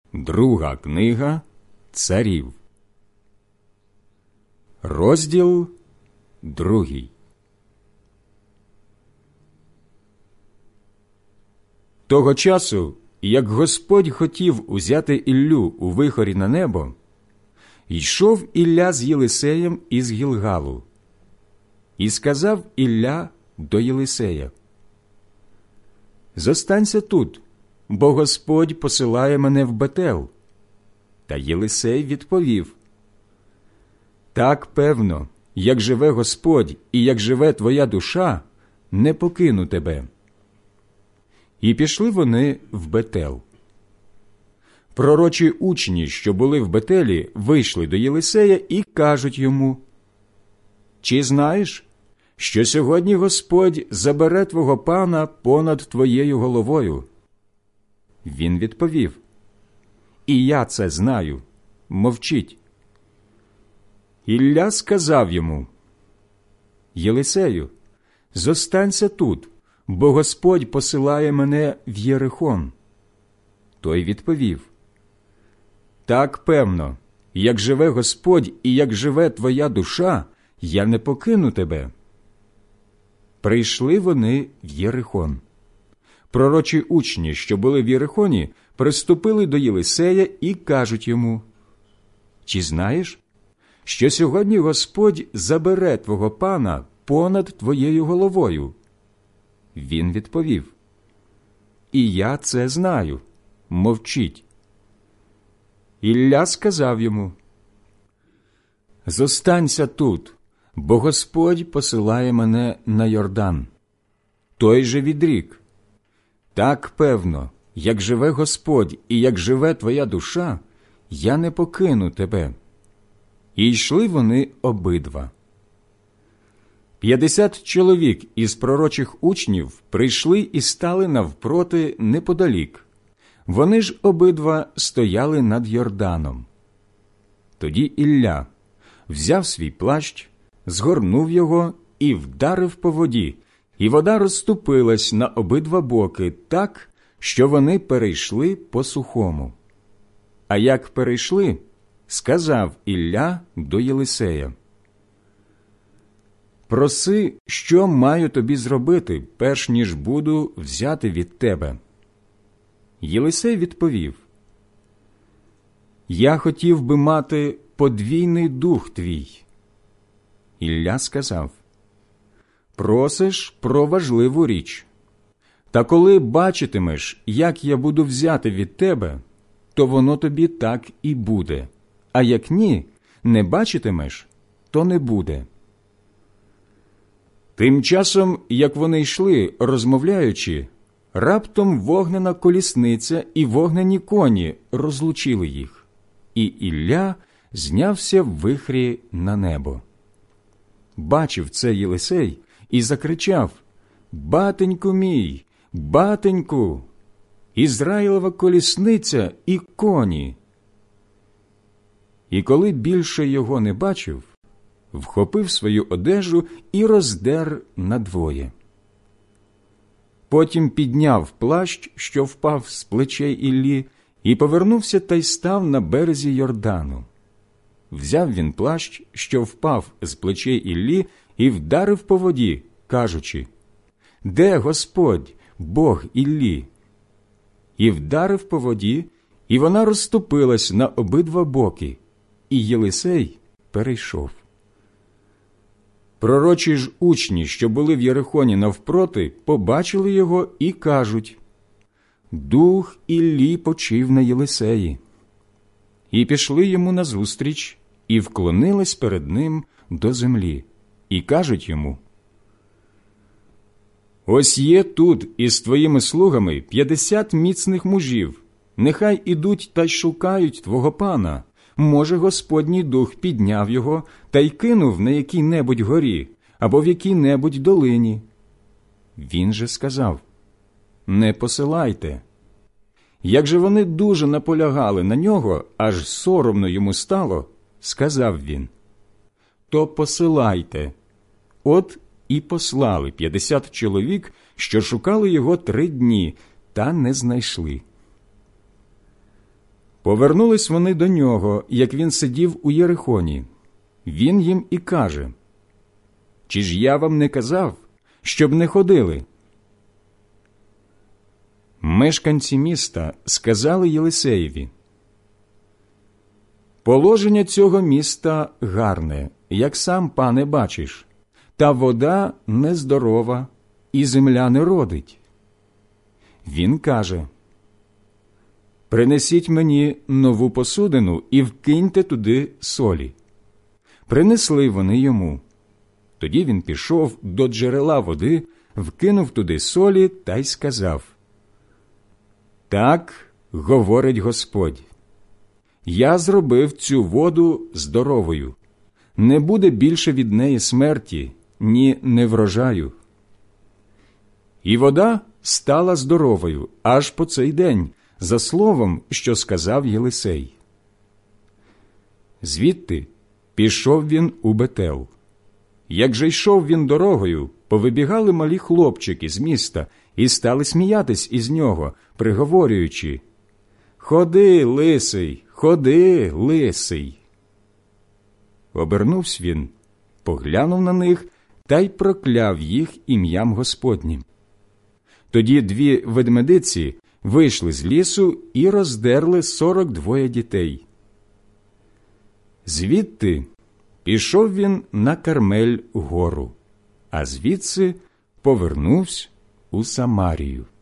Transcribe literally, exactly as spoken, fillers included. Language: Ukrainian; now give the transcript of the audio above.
Друга книга Царів, розділ другий. Того часу, як Господь хотів узяти Іллю у вихорі на небо, йшов Ілля з Єлисеєм із Гілгалу. І сказав Ілля до Єлисея: «Зостанься тут, бо Господь посилає мене в Бетел». Та Єлисей відповів: «Так певно, як живе Господь і як живе твоя душа, не покину тебе». І пішли вони в Бетел. Пророчі учні, що були в Бетелі, вийшли до Єлисея і кажуть йому: «Чи знаєш, що сьогодні Господь забере твого пана понад твоєю головою?» Він відповів: «І я це знаю. Мовчіть». Ілля сказав йому: «Єлисею, зостанься тут, бо Господь посилає мене в Єрихон». Той відповів: «Так певно, як живе Господь і як живе твоя душа, я не покину тебе». Прийшли вони в Єрихон. Пророчі учні, що були в Єрихоні, приступили до Єлисея і кажуть йому: «Чи знаєш, що сьогодні Господь забере твого пана понад твоєю головою?» Він відповів: «І я це знаю. Мовчіть». Ілля сказав йому: «Зостанься тут, бо Господь посилає мене на Йордан». Той же відрік: «Так певно, як живе Господь і як живе твоя душа, я не покину тебе». І йшли вони обидва. П'ятдесят чоловік із пророчих учнів прийшли і стали навпроти неподалік. Вони ж обидва стояли над Йорданом. Тоді Ілля взяв свій плащ, згорнув його і вдарив по воді, і вода розступилась на обидва боки так, що вони перейшли по сухому. А як перейшли, сказав Ілля до Єлисея: «Проси, що маю тобі зробити, перш ніж буду взяти від тебе». Єлисей відповів: «Я хотів би мати подвійний дух твій». Ілля сказав: «Просиш про важливу річ. Та коли бачитимеш, як я буду взяти від тебе, то воно тобі так і буде, а як ні, не бачитимеш, то не буде». Тим часом, як вони йшли, розмовляючи, раптом вогнена колісниця і вогнені коні розлучили їх, і Ілля знявся в вихрі на небо. Бачив це Єлисей і закричав: «Батеньку мій, батеньку! Ізраїлова колісниця і коні!» І коли більше його не бачив, вхопив свою одежу і роздер надвоє. Потім підняв плащ, що впав з плечей Іллі, і повернувся та й став на березі Йордану. Взяв він плащ, що впав з плечей Іллі, і вдарив по воді, кажучи: «Де Господь, Бог Іллі?» І вдарив по воді, і вона розступилась на обидва боки, і Єлисей перейшов. Пророчі ж учні, що були в Єрихоні навпроти, побачили його і кажуть: «Дух Іллі почив на Єлисеї». І пішли йому назустріч, і вклонились перед ним до землі, і кажуть йому: «Ось є тут із твоїми слугами п'ятдесят міцних мужів, нехай ідуть та й шукають твого пана. Може, Господній дух підняв його та й кинув на якій-небудь горі або в якій-небудь долині». Він же сказав: «Не посилайте». Як же вони дуже наполягали на нього, аж соромно йому стало, сказав він: «То посилайте». От і послали п'ятдесят чоловік, що шукали його три дні, та не знайшли. Повернулись вони до нього, як він сидів у Єрихоні. Він їм і каже: «Чи ж я вам не казав, щоб не ходили?» Мешканці міста сказали Єлисеєві: «Положення цього міста гарне, як сам, пане, бачиш, та вода нездорова, і земля не родить». Він каже: «Принесіть мені нову посудину і вкиньте туди солі». Принесли вони йому. Тоді він пішов до джерела води, вкинув туди солі та й сказав: «Так говорить Господь, я зробив цю воду здоровою, не буде більше від неї смерті, ні неврожаю». І вода стала здоровою аж по цей день, за словом, що сказав Єлисей. Звідти пішов він у Бетел. Як же йшов він дорогою, повибігали малі хлопчики з міста і стали сміятись із нього, приговорюючи: «Ходи, лисий, ходи, лисий». Обернувся він, поглянув на них та й прокляв їх ім'ям Господнім. Тоді дві ведмедиці вийшли з лісу і роздерли сорок двоє дітей. Звідти пішов він на Кармель гору, а звідси повернувся у Самарію.